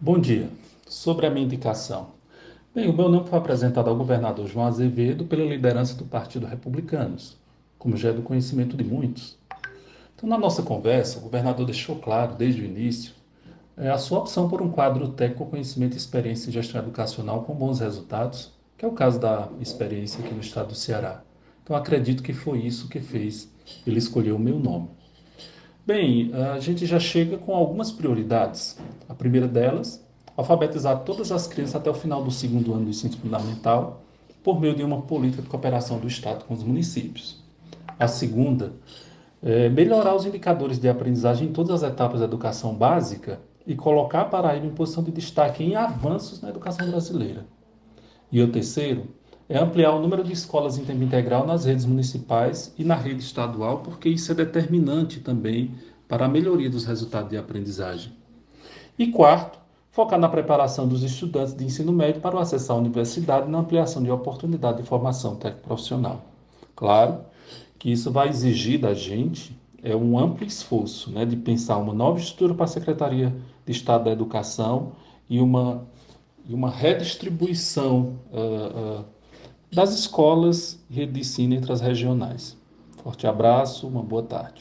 Bom dia. Sobre a minha indicação. Bem, o meu nome foi apresentado ao governador João Azevedo pela liderança do Partido Republicanos, como já é do conhecimento de muitos. Então, na nossa conversa, o governador deixou claro, desde o início, a sua opção por um quadro técnico, conhecimento e experiência em gestão educacional com bons resultados, que é o caso da experiência aqui no estado do Ceará. Então, acredito que foi isso que fez ele escolher o meu nome. Bem, a gente já chega com algumas prioridades. A primeira delas, alfabetizar todas as crianças até o final do segundo ano do ensino fundamental, por meio de uma política de cooperação do Estado com os municípios. A segunda, melhorar os indicadores de aprendizagem em todas as etapas da educação básica e colocar a Paraíba em posição de destaque em avanços na educação brasileira. E o terceiro é ampliar o número de escolas em tempo integral nas redes municipais e na rede estadual, porque isso é determinante também para a melhoria dos resultados de aprendizagem. E quarto, focar na preparação dos estudantes de ensino médio para o acesso à universidade e na ampliação de oportunidade de formação técnico-profissional. Claro que isso vai exigir da gente um amplo esforço, né, de pensar uma nova estrutura para a Secretaria de Estado da Educação e uma redistribuição das escolas e rede de ensino entre as regionais. Forte abraço, uma boa tarde.